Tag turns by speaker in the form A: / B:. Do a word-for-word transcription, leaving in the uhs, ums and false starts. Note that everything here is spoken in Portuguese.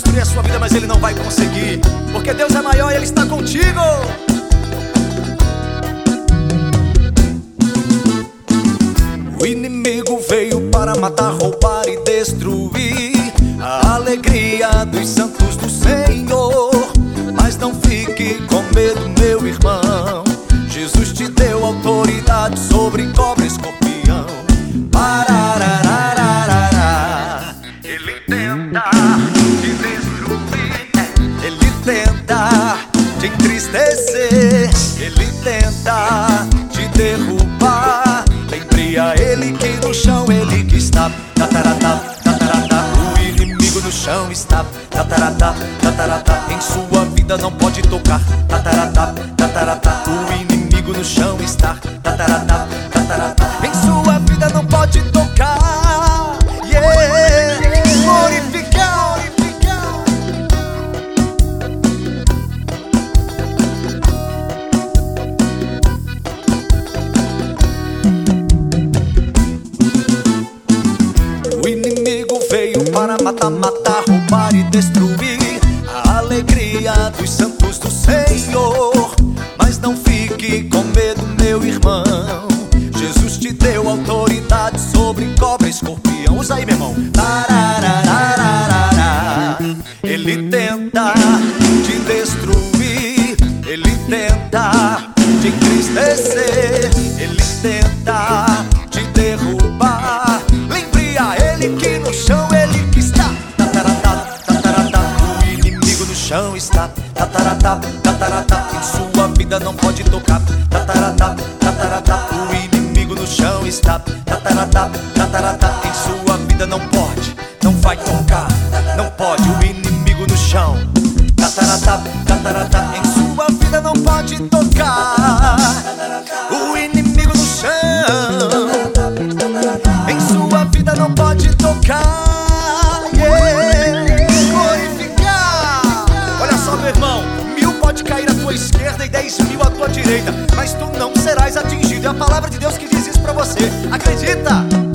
A: destruir a sua vida, mas ele não vai conseguir, porque Deus é maior e Ele está contigo. O inimigo veio para matar, roubar e destruir a alegria dos santos do Senhor. Mas não fique com medo, meu irmão, Jesus te deu autoridade sobre cobra e escorpião. Parararararará. Ele tenta te destruir, ele tenta te entristecer, ele tenta te derrubar. Lembre a ele que no chão ele que está. Tataratá, tataratá. O inimigo no chão está. Tataratá, tataratá. Em sua vida não pode tocar. Tataratá, tataratá. O inimigo no chão está. Tataratá, tataratá. Em sua vida não pode tocar. Yeah. Glorificar, glorificar. O inimigo veio para matar, matar, roubar e destruir a alegria dos santos do Senhor. Mas não fique com medo, meu irmão, Jesus te deu autoridade sobre cobra e escorpião. Usa aí, meu irmão. Tarararararará. Ele tenta te destruir, ele tenta te entristecer, ele tenta te derrubar. Lembre a ele que no chão ele que está. Tataratá, tataratá. O inimigo no chão está. Tataratá, tataratá. Em sua vida não pode tocar. Tataratá, tataratá. O inimigo no chão está. Tataratá, tataratá. Em sua vida não pode, não vai tocar, não pode. O inimigo no chão. Tataratá, tataratá. Em sua vida não pode tocar. O inimigo no chão. Em sua vida não pode tocar. Yeah. Glorificar. Olha só, meu irmão, mil pode cair à tua esquerda e dez mil à tua direita, mas tu não serás atingido. É a palavra de Deus que diz isso pra você. Acredita?